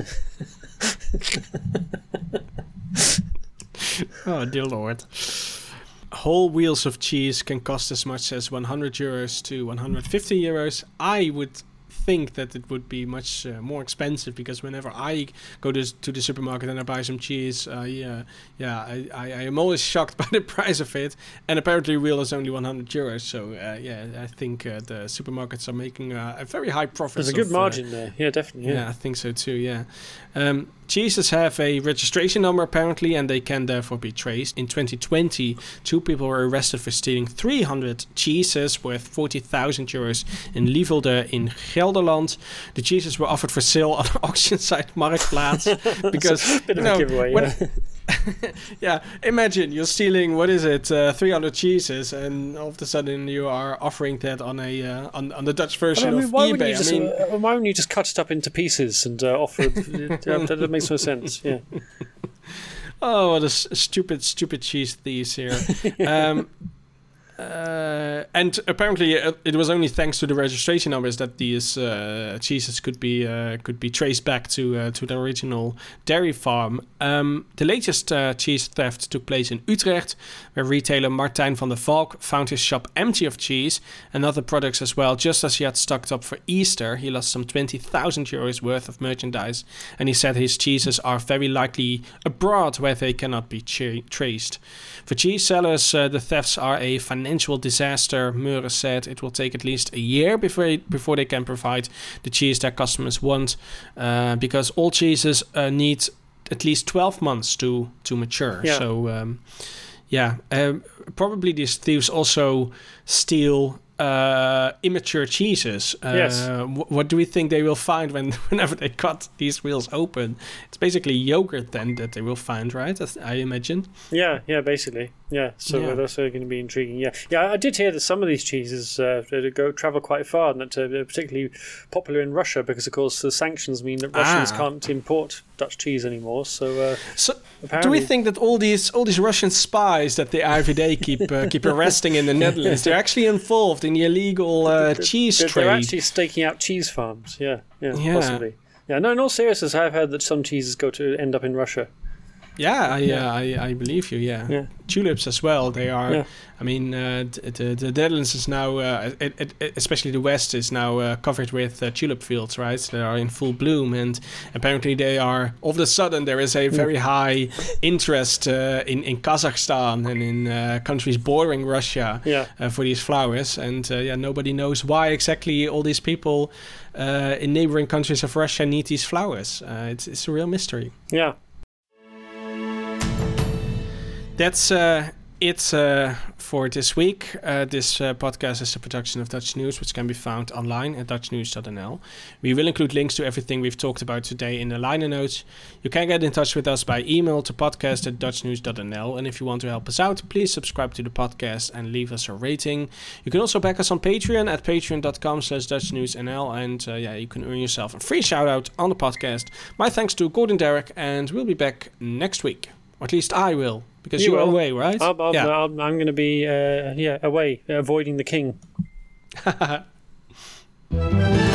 Oh, dear Lord. Whole wheels of cheese can cost as much as 100 euros to 150 euros. I would think that it would be much more expensive, because whenever I go to the supermarket and I buy some cheese, I am always shocked by the price of it. And apparently, a wheel is only 100 euros. So I think the supermarkets are making a very high profit. There's a good margin there. Yeah, definitely. Yeah, I think so too. Yeah. Cheeses have a registration number apparently, and they can therefore be traced. In 2020, 2 people were arrested for stealing 300 cheeses worth 40,000 euros in Lievelde in Gelderland. The cheeses were offered for sale on auction site Marktplaats because a bit of a giveaway. Yeah, imagine you're stealing 300 cheeses, and all of a sudden you are offering that on on the Dutch version of eBay. Why wouldn't you just cut it up into pieces and offer it? That makes no sense. Yeah. Oh, what a stupid cheese thieves here. And apparently, it was only thanks to the registration numbers that these cheeses could be traced back to the original dairy farm. The latest cheese theft took place in Utrecht, where retailer Martijn van der Valk found his shop empty of cheese and other products as well. Just as he had stocked up for Easter, he lost some 20,000 euros worth of merchandise, and he said his cheeses are very likely abroad where they cannot be traced. For cheese sellers, the thefts are a financial disaster. Meurer said it will take at least a year before they can provide the cheese their customers want, because all cheeses need at least 12 months to mature. Yeah. So, probably these thieves also steal immature cheeses. Yes. What do we think they will find whenever they cut these wheels open? It's basically yogurt then that they will find, right? I imagine. Yeah, basically. Yeah, so that's going to be intriguing. Yeah, I did hear that some of these cheeses travel quite far, and that they're particularly popular in Russia because, of course, the sanctions mean that Russians can't import Dutch cheese anymore. So do we think that all these Russian spies that the IVD keep arresting in the Netherlands, they're actually involved in the illegal cheese trade? They're actually staking out cheese farms. Yeah, possibly. Yeah, no, in all seriousness, I've heard that some cheeses end up in Russia. Yeah, I believe you. Yeah, tulips as well. They are. Yeah. I mean, the Netherlands is now, especially the West, is now covered with tulip fields, right? They are in full bloom, and apparently they are. All of a sudden, there is a very high interest in Kazakhstan and in countries bordering Russia for these flowers, and nobody knows why exactly all these people in neighboring countries of Russia need these flowers. It's a real mystery. Yeah. That's it for this week. This podcast is a production of Dutch News, which can be found online at dutchnews.nl. We will include links to everything we've talked about today in the liner notes. You can get in touch with us by email to podcast@dutchnews.nl. And if you want to help us out, please subscribe to the podcast and leave us a rating. You can also back us on Patreon at patreon.com/dutchnewsnl. And you can earn yourself a free shout out on the podcast. My thanks to Gordon Derrick, and we'll be back next week. Or at least I will, because you're away, right? I'm going to be away, avoiding the king.